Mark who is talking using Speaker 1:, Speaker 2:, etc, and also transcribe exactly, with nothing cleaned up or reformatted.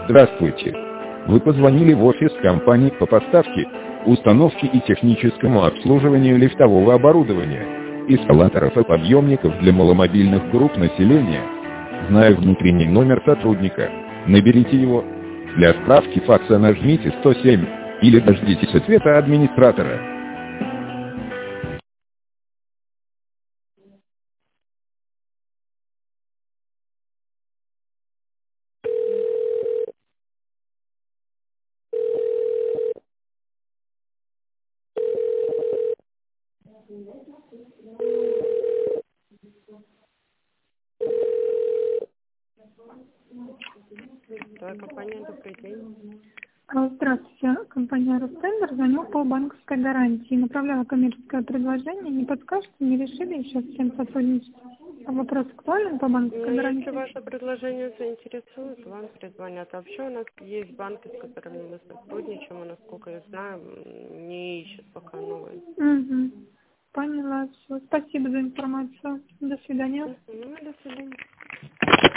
Speaker 1: Здравствуйте. Вы позвонили в офис компании по поставке, установке и техническому обслуживанию лифтового оборудования, эскалаторов и подъемников для маломобильных групп населения. Зная внутренний номер сотрудника, наберите его. Для справки факса нажмите сто семь или дождитесь ответа администратора.
Speaker 2: Да, компания, добрый день.
Speaker 3: А, Здравствуйте, компания «Ростендер», звоню по банковской гарантии. Направляла коммерческое предложение. Не подскажете, не решили еще с кем сотрудничать? А вопрос актуален по банковской
Speaker 2: Ну,
Speaker 3: гарантии?
Speaker 2: если ваше предложение заинтересует, вам перезвонят. А вообще у нас есть банки, с которыми мы сотрудничаем, и, насколько я знаю, не ищут пока новые.
Speaker 3: Угу. Поняла все. Спасибо за информацию. До свидания.
Speaker 2: Ну, до свидания.